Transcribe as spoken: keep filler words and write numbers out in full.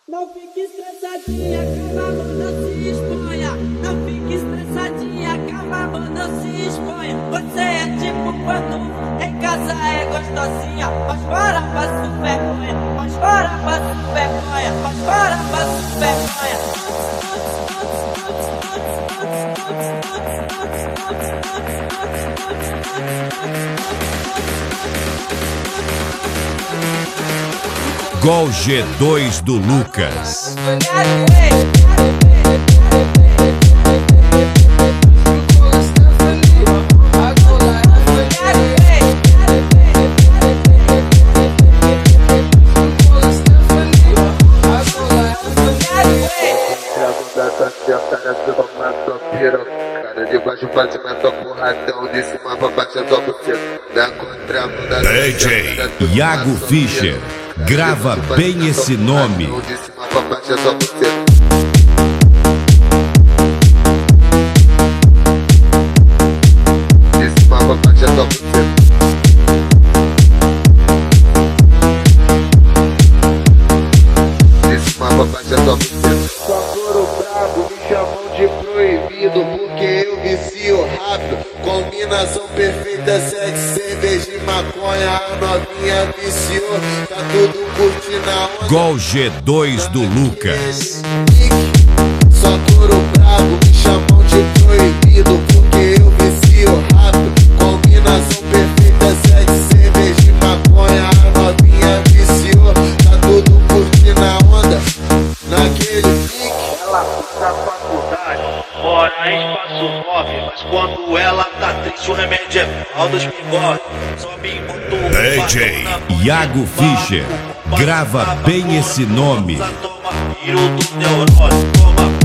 Não fique estressadinha, calma, não se exponha. Não fique estressadinha, calma, não se exponha. Você é tipo quando em casa é gostosinha, mas fora passa vergonha, mas fora passa vergonha, mas fora passa vergonha. Gol G dois do Lucas. De baixo bate na tua porradão, de cima pra baixo a tua buceta. Da contramão D J Iago Fischer, grava bem esse nome. De cima pra baixo a tua buceta. De cima pra baixo a tua buceta. De cima pra baixo a tua buceta. Só couro brabo, me chamam de proibido, porque eu vicio rápido. Combinação perfeita, sexo, cerveja e maconha. A novinha viciou, tá tudo curtindo a onda. Gol G dois do Lucas. Só couro brabo, me chamam de proibido, porque eu vicio rápido. Combinação perfeita, sexo, cerveja e maconha. A novinha viciou, tá tudo curtindo a onda. Naquele pique, ela fica faculdade, mora em espaço nove, mas quando ela tá triste o remédio é pau dos bigode. Sobe muito o D J Iago Fischer, grava bem esse nome. Toma tiro do neurônio, toma